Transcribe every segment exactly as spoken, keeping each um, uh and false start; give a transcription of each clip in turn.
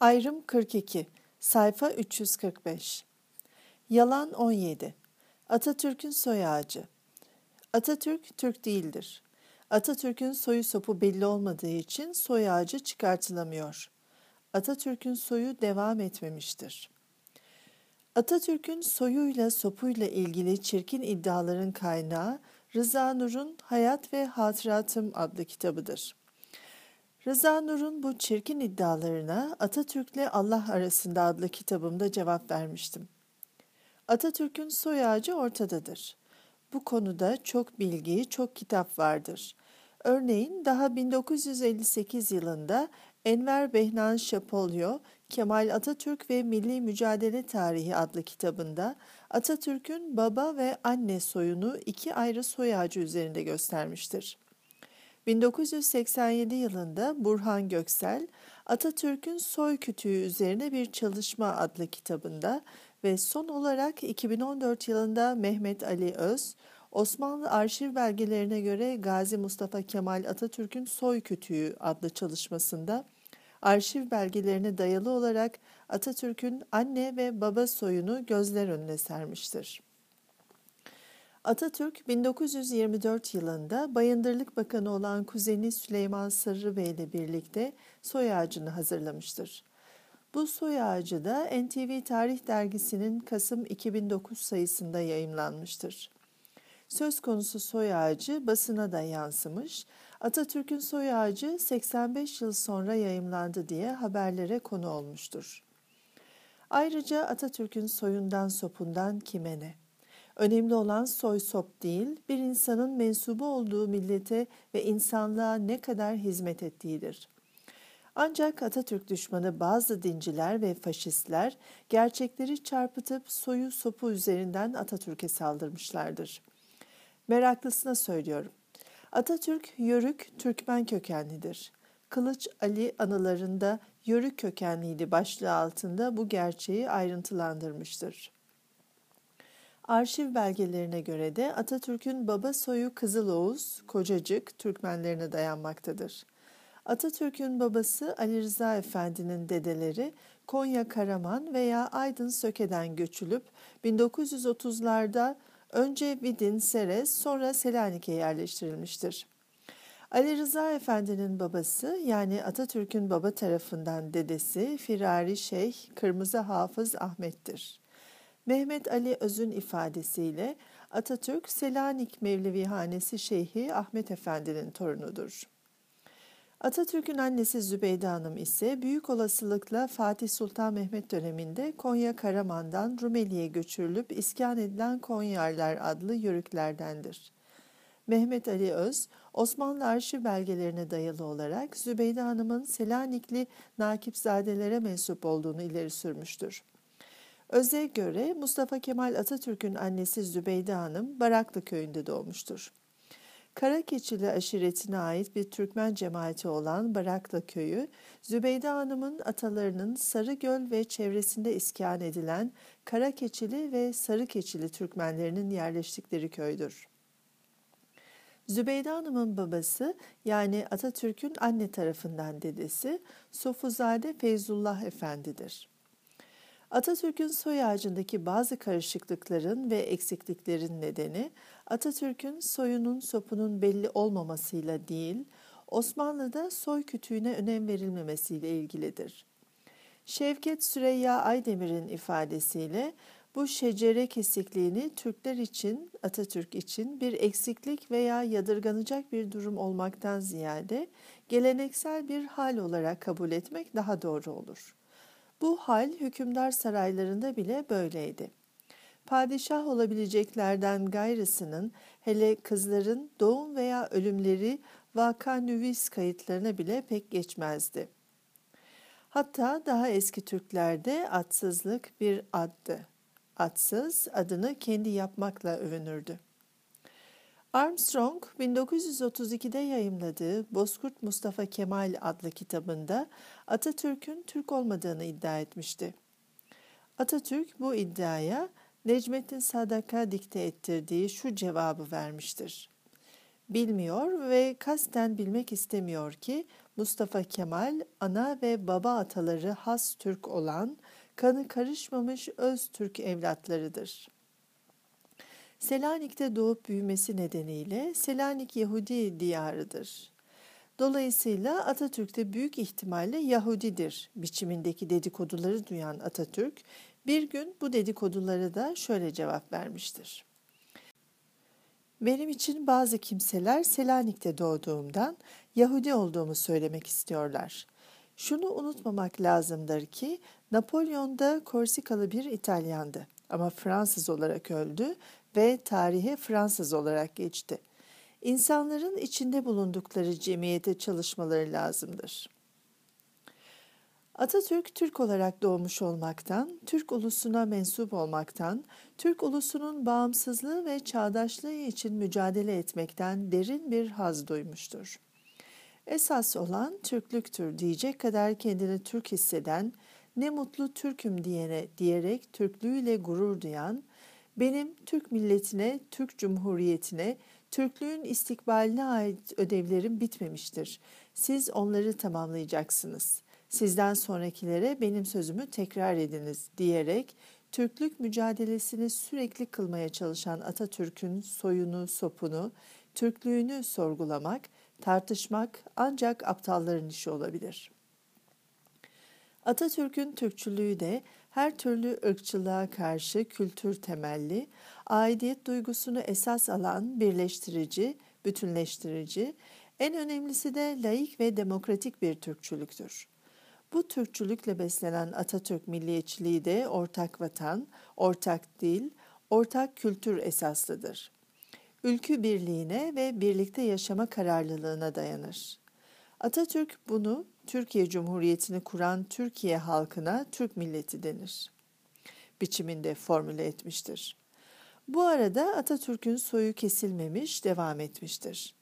Ayrım kırk iki, sayfa üç yüz kırk beş. Yalan on yedi. Atatürk'ün soy ağacı. Atatürk, Türk değildir. Atatürk'ün soyu sopu belli olmadığı için soy ağacı çıkartılamıyor. Atatürk'ün soyu devam etmemiştir. Atatürk'ün soyuyla sopuyla ilgili çirkin iddiaların kaynağı Rıza Nur'un Hayat ve Hatıratım adlı kitabıdır. Rıza Nur'un bu çirkin iddialarına Atatürk'le Allah arasında adlı kitabımda cevap vermiştim. Atatürk'ün soy ağacı ortadadır. Bu konuda çok bilgi, çok kitap vardır. Örneğin daha bin dokuz yüz elli sekiz yılında Enver Behnan Şapolyo, Kemal Atatürk ve Milli Mücadele Tarihi adlı kitabında Atatürk'ün baba ve anne soyunu iki ayrı soy ağacı üzerinde göstermiştir. bin dokuz yüz seksen yedi yılında Burhan Göksel, Atatürk'ün soy kütüğü üzerine bir çalışma adlı kitabında ve son olarak iki bin on dört yılında Mehmet Ali Öz, Osmanlı arşiv belgelerine göre Gazi Mustafa Kemal Atatürk'ün soy kütüğü adlı çalışmasında arşiv belgelerine dayalı olarak Atatürk'ün anne ve baba soyunu gözler önüne sermiştir. Atatürk bin dokuz yüz yirmi dört yılında Bayındırlık Bakanı olan kuzeni Süleyman Sarıbey ile birlikte soy ağacını hazırlamıştır. Bu soy ağacı da N T V Tarih Dergisi'nin Kasım iki bin dokuz sayısında yayımlanmıştır. Söz konusu soy ağacı basına da yansımış, Atatürk'ün soy ağacı seksen beş yıl sonra yayımlandı diye haberlere konu olmuştur. Ayrıca Atatürk'ün soyundan sopundan kime ne? Önemli olan soy sop değil, bir insanın mensubu olduğu millete ve insanlığa ne kadar hizmet ettiğidir. Ancak Atatürk düşmanı bazı dinciler ve faşistler gerçekleri çarpıtıp soyu sopu üzerinden Atatürk'e saldırmışlardır. Meraklısına söylüyorum. Atatürk, Yörük, Türkmen kökenlidir. Kılıç Ali anılarında Yörük kökenliydi başlığı altında bu gerçeği ayrıntılandırmıştır. Arşiv belgelerine göre de Atatürk'ün baba soyu Kızıloğuz, Kocacık Türkmenlerine dayanmaktadır. Atatürk'ün babası Ali Rıza Efendi'nin dedeleri Konya Karaman veya Aydın Söke'den göçülüp bin dokuz yüz otuzlarda önce Vidin, Serez, sonra Selanik'e yerleştirilmiştir. Ali Rıza Efendi'nin babası yani Atatürk'ün baba tarafından dedesi Firari Şeyh Kırmızı Hafız Ahmet'tir. Mehmet Ali Öz'ün ifadesiyle Atatürk Selanik Mevlevihanesi Şeyhi Ahmet Efendi'nin torunudur. Atatürk'ün annesi Zübeyde Hanım ise büyük olasılıkla Fatih Sultan Mehmet döneminde Konya Karaman'dan Rumeli'ye göçürülüp iskan edilen Konyarlar adlı yörüklerdendir. Mehmet Ali Öz, Osmanlı arşiv belgelerine dayalı olarak Zübeyde Hanım'ın Selanikli Nakipzadelere mensup olduğunu ileri sürmüştür. Öz'e göre Mustafa Kemal Atatürk'ün annesi Zübeyde Hanım Baraklı köyünde doğmuştur. Karakeçili aşiretine ait bir Türkmen cemaati olan Baraklı köyü, Zübeyde Hanım'ın atalarının Sarıgöl ve çevresinde iskan edilen Karakeçili ve Sarıkeçili Türkmenlerinin yerleştikleri köydür. Zübeyde Hanım'ın babası yani Atatürk'ün anne tarafından dedesi Sofuzade Feyzullah Efendi'dir. Atatürk'ün soy ağacındaki bazı karışıklıkların ve eksikliklerin nedeni Atatürk'ün soyunun sopunun belli olmamasıyla değil, Osmanlı'da soy kütüğüne önem verilmemesiyle ilgilidir. Şevket Süreyya Aydemir'in ifadesiyle bu şecere kesikliğini Türkler için, Atatürk için bir eksiklik veya yadırganacak bir durum olmaktan ziyade geleneksel bir hal olarak kabul etmek daha doğru olur. Bu hal hükümdar saraylarında bile böyleydi. Padişah olabileceklerden gayrısının hele kızların doğum veya ölümleri vaka-nüvis kayıtlarına bile pek geçmezdi. Hatta daha eski Türklerde adsızlık bir addı. Adsız adını kendi yapmakla övünürdü. Armstrong bin dokuz yüz otuz ikide yayımladığı Bozkurt Mustafa Kemal adlı kitabında Atatürk'ün Türk olmadığını iddia etmişti. Atatürk bu iddiaya Necmettin Sadık'a dikte ettirdiği şu cevabı vermiştir. Bilmiyor ve kasten bilmek istemiyor ki Mustafa Kemal, ana ve baba ataları has Türk olan, kanı karışmamış öz Türk evlatlarıdır. Selanik'te doğup büyümesi nedeniyle Selanik Yahudi diyarıdır. Dolayısıyla Atatürk de büyük ihtimalle Yahudidir biçimindeki dedikoduları duyan Atatürk, bir gün bu dedikodulara da şöyle cevap vermiştir. Benim için bazı kimseler Selanik'te doğduğumdan Yahudi olduğumu söylemek istiyorlar. Şunu unutmamak lazımdır ki Napolyon da Korsikalı bir İtalyandı ama Fransız olarak öldü ve tarihe Fransız olarak geçti. İnsanların içinde bulundukları cemiyete çalışmaları lazımdır. Atatürk, Türk olarak doğmuş olmaktan, Türk ulusuna mensup olmaktan, Türk ulusunun bağımsızlığı ve çağdaşlığı için mücadele etmekten derin bir haz duymuştur. Esas olan Türklüktür diyecek kadar kendini Türk hisseden, ne mutlu Türk'üm diyene diyerek Türklüğüyle gurur duyan, benim Türk milletine, Türk Cumhuriyeti'ne, Türklüğün istikbaline ait ödevlerim bitmemiştir. Siz onları tamamlayacaksınız. Sizden sonrakilere benim sözümü tekrar ediniz diyerek Türklük mücadelesini sürekli kılmaya çalışan Atatürk'ün soyunu, sopunu, Türklüğünü sorgulamak, tartışmak ancak aptalların işi olabilir. Atatürk'ün Türkçülüğü de her türlü ırkçılığa karşı kültür temelli, aidiyet duygusunu esas alan birleştirici, bütünleştirici, en önemlisi de laik ve demokratik bir Türkçülüktür. Bu Türkçülükle beslenen Atatürk milliyetçiliği de ortak vatan, ortak dil, ortak kültür esaslıdır. Ülkü birliğine ve birlikte yaşama kararlılığına dayanır. Atatürk bunu Türkiye Cumhuriyeti'ni kuran Türkiye halkına Türk milleti denir biçiminde formüle etmiştir. Bu arada Atatürk'ün soyu kesilmemiş, devam etmiştir.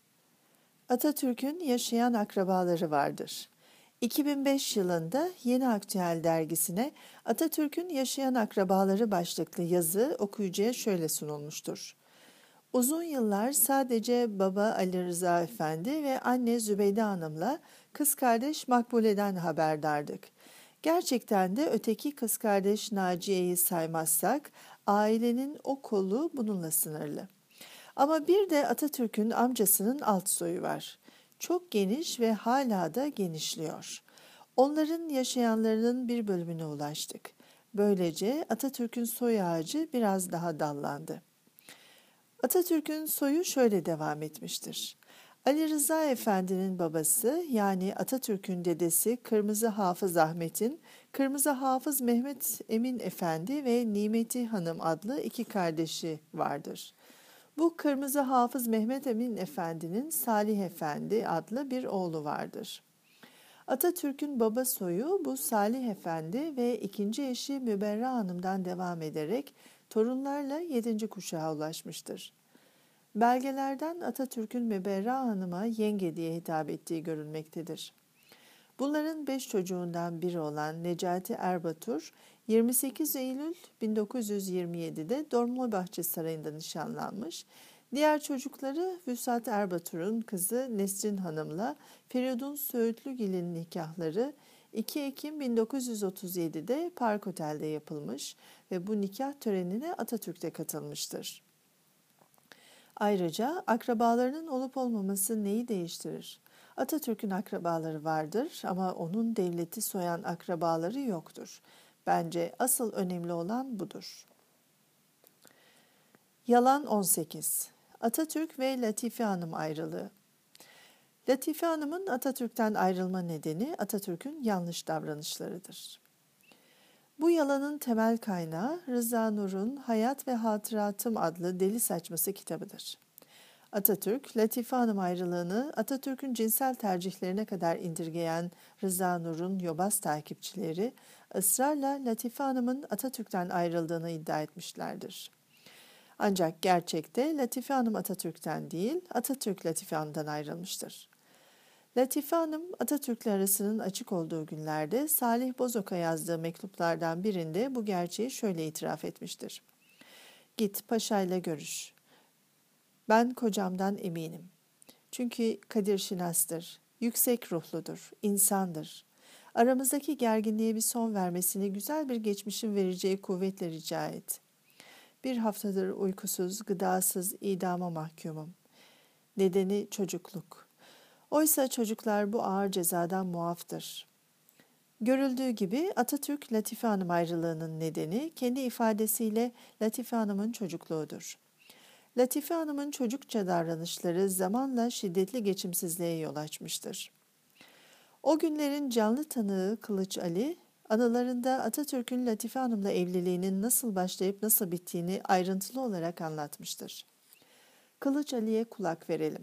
Atatürk'ün yaşayan akrabaları vardır. iki bin beş yılında Yeni Aktüel dergisine Atatürk'ün yaşayan akrabaları başlıklı yazı okuyucuya şöyle sunulmuştur. Uzun yıllar sadece baba Ali Rıza Efendi ve anne Zübeyde Hanım'la kız kardeş Makbule'den haberdardık. Gerçekten de öteki kız kardeş Naciye'yi saymazsak ailenin o kolu bununla sınırlı. Ama bir de Atatürk'ün amcasının alt soyu var. Çok geniş ve hala da genişliyor. Onların yaşayanlarının bir bölümüne ulaştık. Böylece Atatürk'ün soy ağacı biraz daha dallandı. Atatürk'ün soyu şöyle devam etmiştir. Ali Rıza Efendi'nin babası yani Atatürk'ün dedesi Kırmızı Hafız Ahmet'in Kırmızı Hafız Mehmet Emin Efendi ve Nimeti Hanım adlı iki kardeşi vardır. Bu Kırmızı Hafız Mehmet Emin Efendi'nin Salih Efendi adlı bir oğlu vardır. Atatürk'ün baba soyu bu Salih Efendi ve ikinci eşi Müberra Hanım'dan devam ederek torunlarla yedinci kuşağa ulaşmıştır. Belgelerden Atatürk'ün Müberra Hanım'a yenge diye hitap ettiği görülmektedir. Bunların beş çocuğundan biri olan Necati Erbatur, yirmi sekiz Eylül bin dokuz yüz yirmi yedi'de Dolmabahçe Sarayı'nda nişanlanmış. Diğer çocukları Vüsat Erbatur'un kızı Nesrin Hanım'la Feridun Söğütlügil'in nikahları iki Ekim bin dokuz yüz otuz yedi'de Park Otel'de yapılmış ve bu nikah törenine Atatürk de katılmıştır. Ayrıca akrabalarının olup olmaması neyi değiştirir? Atatürk'ün akrabaları vardır ama onun devleti soyan akrabaları yoktur. Bence asıl önemli olan budur. Yalan on sekiz. Atatürk ve Latife Hanım ayrılığı. Latife Hanım'ın Atatürk'ten ayrılma nedeni Atatürk'ün yanlış davranışlarıdır. Bu yalanın temel kaynağı Rıza Nur'un Hayat ve Hatıratım adlı deli saçması kitabıdır. Atatürk, Latife Hanım ayrılığını Atatürk'ün cinsel tercihlerine kadar indirgeyen Rıza Nur'un yobaz takipçileri ısrarla Latife Hanım'ın Atatürk'ten ayrıldığını iddia etmişlerdir. Ancak gerçekte Latife Hanım Atatürk'ten değil, Atatürk Latife Hanım'dan ayrılmıştır. Latife Hanım, Atatürk'le arasının açık olduğu günlerde Salih Bozok'a yazdığı mektuplardan birinde bu gerçeği şöyle itiraf etmiştir. Git paşayla görüş. Ben kocamdan eminim. Çünkü Kadir Şinas'tır. Yüksek ruhludur, insandır. Aramızdaki gerginliğe bir son vermesini güzel bir geçmişin vereceği kuvvetle rica et. Bir haftadır uykusuz, gıdasız, idama mahkumum. Nedeni çocukluk. Oysa çocuklar bu ağır cezadan muaftır. Görüldüğü gibi Atatürk Latife Hanım ayrılığının nedeni kendi ifadesiyle Latife Hanım'ın çocukluğudur. Latife Hanım'ın çocukça davranışları zamanla şiddetli geçimsizliğe yol açmıştır. O günlerin canlı tanığı Kılıç Ali, anılarında Atatürk'ün Latife Hanım'la evliliğinin nasıl başlayıp nasıl bittiğini ayrıntılı olarak anlatmıştır. Kılıç Ali'ye kulak verelim.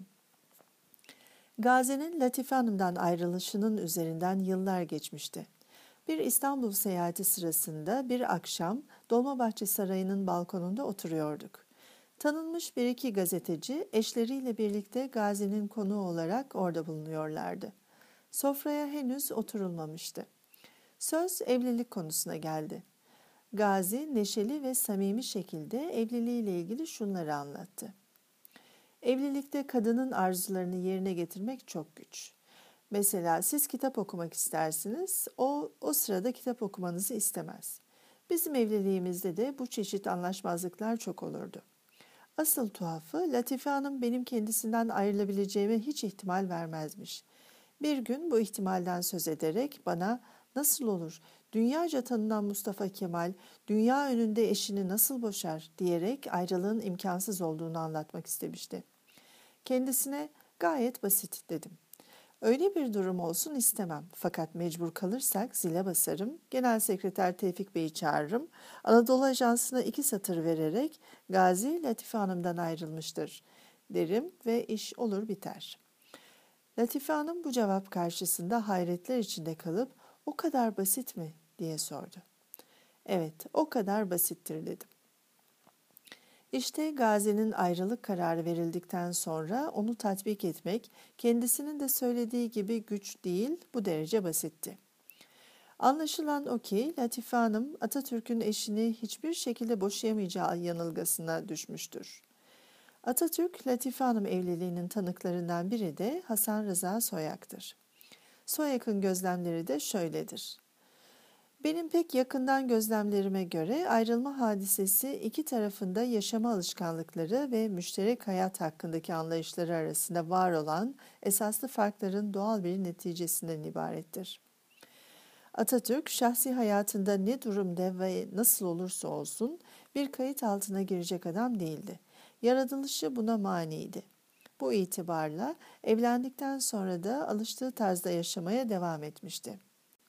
Gazi'nin Latife Hanım'dan ayrılışının üzerinden yıllar geçmişti. Bir İstanbul seyahati sırasında bir akşam Dolmabahçe Sarayı'nın balkonunda oturuyorduk. Tanınmış bir iki gazeteci eşleriyle birlikte Gazi'nin konuğu olarak orada bulunuyorlardı. Sofraya henüz oturulmamıştı. Söz evlilik konusuna geldi. Gazi neşeli ve samimi şekilde evliliğiyle ilgili şunları anlattı. Evlilikte kadının arzularını yerine getirmek çok güç. Mesela siz kitap okumak istersiniz, o o sırada kitap okumanızı istemez. Bizim evliliğimizde de bu çeşit anlaşmazlıklar çok olurdu. Asıl tuhafı Latife Hanım benim kendisinden ayrılabileceğime hiç ihtimal vermezmiş. Bir gün bu ihtimalden söz ederek bana nasıl olur, dünyaca tanınan Mustafa Kemal dünya önünde eşini nasıl boşar diyerek ayrılığın imkansız olduğunu anlatmak istemişti. Kendisine gayet basit dedim. Öyle bir durum olsun istemem. Fakat mecbur kalırsak zile basarım. Genel Sekreter Tevfik Bey'i çağırırım. Anadolu Ajansı'na iki satır vererek Gazi Latife Hanım'dan ayrılmıştır derim ve iş olur biter. Latife Hanım bu cevap karşısında hayretler içinde kalıp o kadar basit mi diye sordu. Evet, o kadar basittir dedim. İşte Gazi'nin ayrılık kararı verildikten sonra onu tatbik etmek kendisinin de söylediği gibi güç değil, bu derece basitti. Anlaşılan o ki Latife Hanım Atatürk'ün eşini hiçbir şekilde boşayamayacağı yanılgısına düşmüştür. Atatürk Latife Hanım evliliğinin tanıklarından biri de Hasan Rıza Soyak'tır. Soyak'ın gözlemleri de şöyledir. Benim pek yakından gözlemlerime göre ayrılma hadisesi iki tarafında yaşama alışkanlıkları ve müşterek hayat hakkındaki anlayışları arasında var olan esaslı farkların doğal bir neticesinden ibarettir. Atatürk şahsi hayatında ne durumda ve nasıl olursa olsun bir kayıt altına girecek adam değildi. Yaratılışı buna maniydi. Bu itibarla evlendikten sonra da alıştığı tarzda yaşamaya devam etmişti.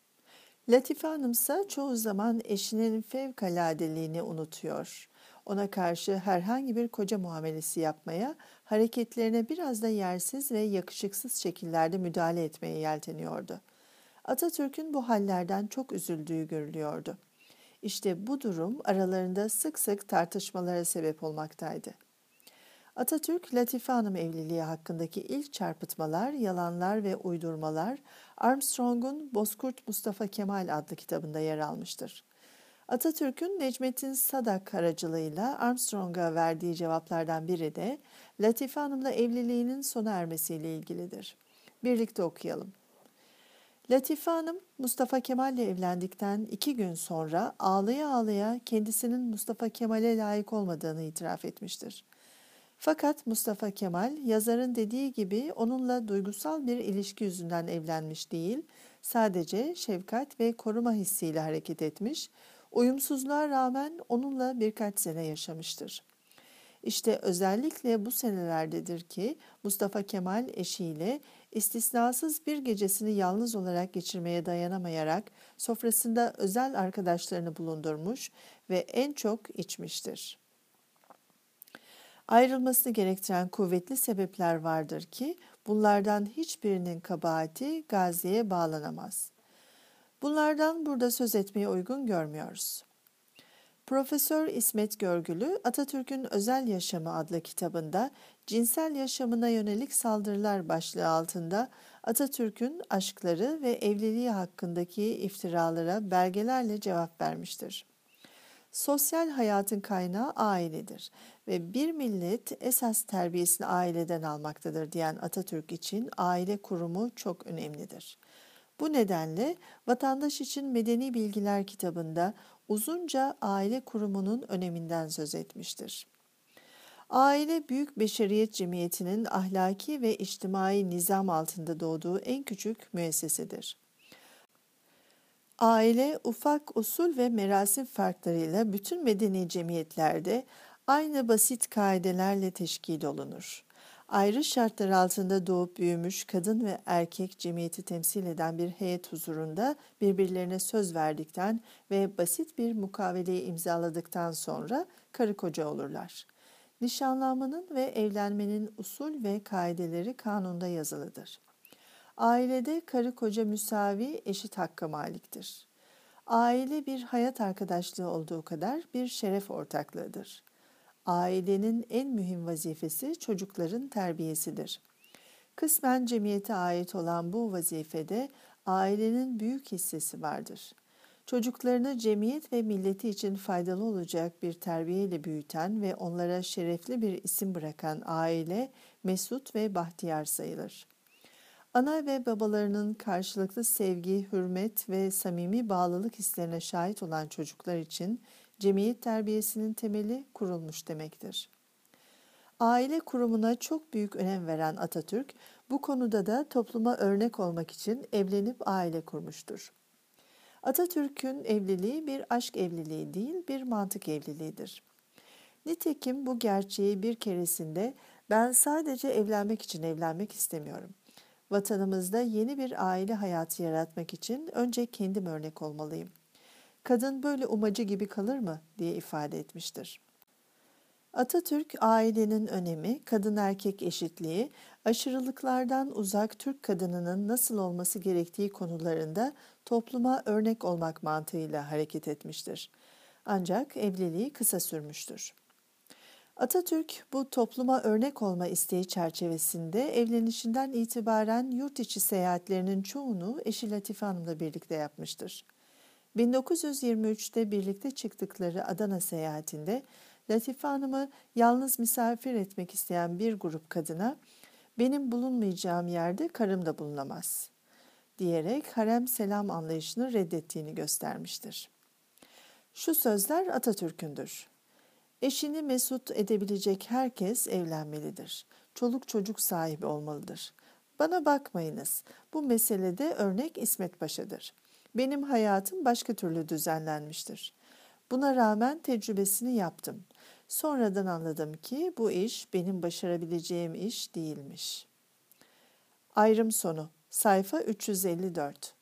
Latife Hanım ise çoğu zaman eşinin fevkaladeliğini unutuyor. Ona karşı herhangi bir koca muamelesi yapmaya, hareketlerine biraz da yersiz ve yakışıksız şekillerde müdahale etmeye yelteniyordu. Atatürk'ün bu hallerden çok üzüldüğü görülüyordu. İşte bu durum aralarında sık sık tartışmalara sebep olmaktaydı. Atatürk, Latife Hanım evliliği hakkındaki ilk çarpıtmalar, yalanlar ve uydurmalar Armstrong'un Bozkurt Mustafa Kemal adlı kitabında yer almıştır. Atatürk'ün Necmettin Sadak aracılığıyla Armstrong'a verdiği cevaplardan biri de Latife Hanım'la evliliğinin sona ermesiyle ilgilidir. Birlikte okuyalım. Latife Hanım, Mustafa Kemal'le evlendikten iki gün sonra ağlaya ağlaya kendisinin Mustafa Kemal'e layık olmadığını itiraf etmiştir. Fakat Mustafa Kemal, yazarın dediği gibi onunla duygusal bir ilişki yüzünden evlenmiş değil, sadece şefkat ve koruma hissiyle hareket etmiş, uyumsuzluğa rağmen onunla birkaç sene yaşamıştır. İşte özellikle bu senelerdedir ki Mustafa Kemal eşiyle istisnasız bir gecesini yalnız olarak geçirmeye dayanamayarak sofrasında özel arkadaşlarını bulundurmuş ve en çok içmiştir. Ayrılmasını gerektiren kuvvetli sebepler vardır ki bunlardan hiçbirinin kabahati Gazi'ye bağlanamaz. Bunlardan burada söz etmeye uygun görmüyoruz. Profesör İsmet Görgülü, Atatürk'ün Özel Yaşamı adlı kitabında cinsel yaşamına yönelik saldırılar başlığı altında Atatürk'ün aşkları ve evliliği hakkındaki iftiralara belgelerle cevap vermiştir. Sosyal hayatın kaynağı ailedir ve bir millet esas terbiyesini aileden almaktadır diyen Atatürk için aile kurumu çok önemlidir. Bu nedenle Vatandaş için Medeni Bilgiler kitabında uzunca aile kurumunun öneminden söz etmiştir. Aile büyük beşeriyet cemiyetinin ahlaki ve içtimai nizam altında doğduğu en küçük müessesedir. Aile ufak usul ve merasim farklarıyla bütün medeni cemiyetlerde aynı basit kaidelerle teşkil olunur. Ayrı şartlar altında doğup büyümüş kadın ve erkek cemiyeti temsil eden bir heyet huzurunda birbirlerine söz verdikten ve basit bir mukaveleyi imzaladıktan sonra karı koca olurlar. Nişanlanmanın ve evlenmenin usul ve kaideleri kanunda yazılıdır. Ailede karı koca müsavi, eşit hakka maliktir. Aile bir hayat arkadaşlığı olduğu kadar bir şeref ortaklığıdır. Ailenin en mühim vazifesi çocukların terbiyesidir. Kısmen cemiyete ait olan bu vazifede ailenin büyük hissesi vardır. Çocuklarını cemiyet ve milleti için faydalı olacak bir terbiyeyle büyüten ve onlara şerefli bir isim bırakan aile mesut ve bahtiyar sayılır. Ana ve babalarının karşılıklı sevgi, hürmet ve samimi bağlılık hislerine şahit olan çocuklar için cemiyet terbiyesinin temeli kurulmuş demektir. Aile kurumuna çok büyük önem veren Atatürk, bu konuda da topluma örnek olmak için evlenip aile kurmuştur. Atatürk'ün evliliği bir aşk evliliği değil, bir mantık evliliğidir. Nitekim bu gerçeği bir keresinde ben sadece evlenmek için evlenmek istemiyorum. Vatanımızda yeni bir aile hayatı yaratmak için önce kendim örnek olmalıyım. Kadın böyle umacı gibi kalır mı diye ifade etmiştir. Atatürk ailenin önemi, kadın erkek eşitliği, aşırılıklardan uzak Türk kadınının nasıl olması gerektiği konularında topluma örnek olmak mantığıyla hareket etmiştir. Ancak evliliği kısa sürmüştür. Atatürk bu topluma örnek olma isteği çerçevesinde evlenişinden itibaren yurt içi seyahatlerinin çoğunu eşi Latife Hanım'la birlikte yapmıştır. bin dokuz yüz yirmi üçte birlikte çıktıkları Adana seyahatinde Latife Hanım'ı yalnız misafir etmek isteyen bir grup kadına "Benim bulunmayacağım yerde karım da bulunamaz" diyerek harem selam anlayışını reddettiğini göstermiştir. Şu sözler Atatürk'ündür. Eşini mesut edebilecek herkes evlenmelidir. Çoluk çocuk sahibi olmalıdır. Bana bakmayınız, bu meselede örnek İsmet Paşa'dır. Benim hayatım başka türlü düzenlenmiştir. Buna rağmen tecrübesini yaptım. Sonradan anladım ki bu iş benim başarabileceğim iş değilmiş. Ayrım sonu. Sayfa üç yüz elli dört.